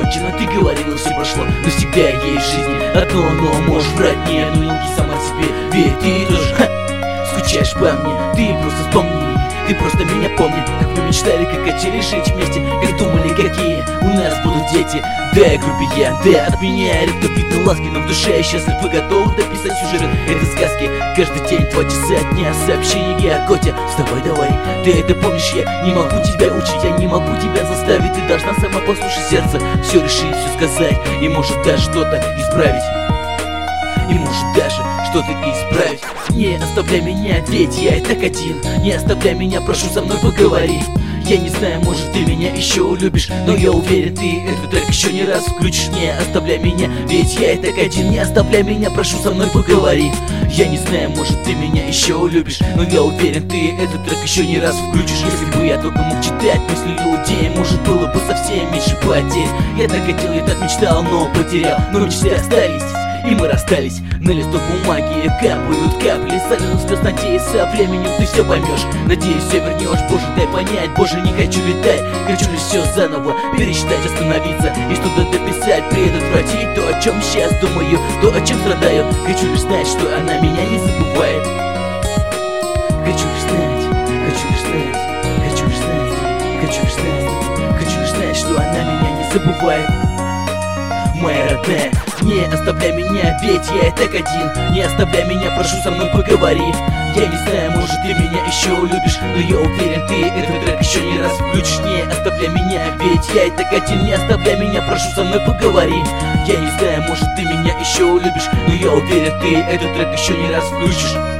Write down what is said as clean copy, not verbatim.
кончено, ты говорила, все прошло, но всегда есть жизнь одно, но можешь врать мне, но не лги сама себе. Ведь ты тоже скучаешь по мне, ты просто вспомни. Ты просто меня помни, как мы мечтали, как хотели жить вместе, как думали, какие у нас будут дети. Да, грубиян, да, от меня редко видно ласки, но в душе я счастлив и готов дописать сюжет этой сказки. Каждый день 2 часа дня сообщения о Коте. Вставай давай, ты это помнишь, я не могу тебя учить, я не могу тебя заставить. Ты должна сама послушать сердце, все решить, все сказать, и может даже что-то исправить. И может даже что-то исправить. Не оставляй меня, ведь я и так один. Не оставляй меня, прошу, со мной поговори. Я не знаю, может ты меня еще любишь, но я уверен, ты этот трек еще не раз включишь. Не оставляй меня, ведь я и так один. Не оставляй меня, прошу, со мной поговори. Я не знаю, может ты меня еще любишь, но я уверен, ты этот трек еще не раз включишь. Если бы я только мог читать мысли людей, может было бы совсем меньше потерь. Я так хотел, я так мечтал, но потерял. Но мечты остались, и мы расстались. На листок бумаги капают капли соленых слез. Надеюсь, со временем ты все поймешь. Надеюсь, все вернешь. Боже, дай понять, Боже, не хочу летать. Хочу лишь все заново пересчитать, остановиться и что-то дописать, предотвратить то, о чем сейчас думаю, то, о чем страдаю. Хочу лишь знать, что она меня не забывает. Хочу лишь знать, хочу лишь знать, хочу лишь знать, хочу лишь знать, хочу лишь знать, что она меня не забывает. Моя родная, не оставляй меня, ведь я и так один. Не оставляй меня, прошу, со мной поговори. Я не знаю, может ты меня еще любишь, но я уверен, ты этот трек еще не раз включишь. Не оставляй меня, ведь я и так один. Не оставляй меня, прошу, со мной поговори. Я не знаю, может ты меня еще любишь, но я уверен, ты этот трек еще не раз включишь.